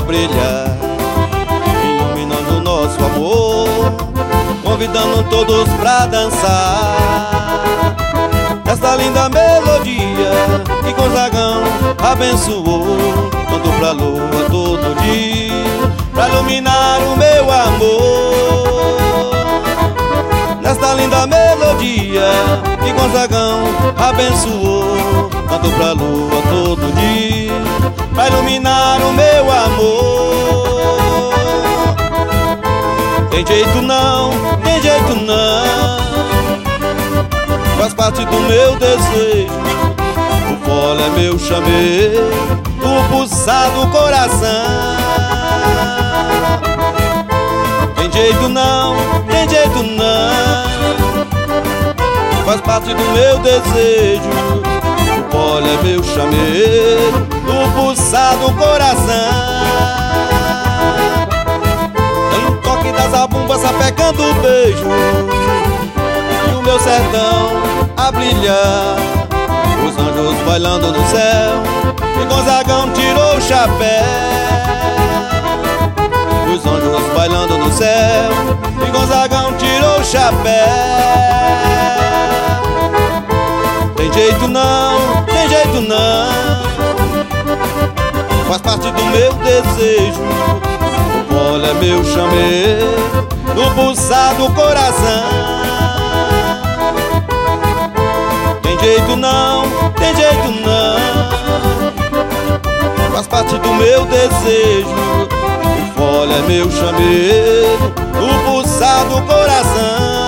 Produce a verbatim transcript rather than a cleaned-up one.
brilhar, iluminando nosso amor, convidando todos pra dançar esta linda melodia que Gonzagão abençoou, tanto pra lua todo dia, pra iluminar o meu amor. Nesta linda melodia que Gonzagão abençoou, tanto pra lua todo dia, pra iluminar o meu amor. Tem jeito não, tem jeito não, faz parte do meu desejo. O fole é meu chamego, o pulsar do coração. Tem jeito não, tem jeito não, faz parte do meu desejo. O fole é meu chamego, o pulsar do coração. Tem o toque das abumbas sapecando o beijo, meu sertão a brilhar, os anjos bailando no céu, e Gonzagão tirou o chapéu. Os anjos bailando no céu, e Gonzagão tirou o chapéu. Tem jeito não, tem jeito não, faz parte do meu desejo. O fole é meu chamego, no pulsar do coração. Tem jeito não, tem jeito não, faz parte do meu desejo. O fole é meu chamego, o pulsar do coração.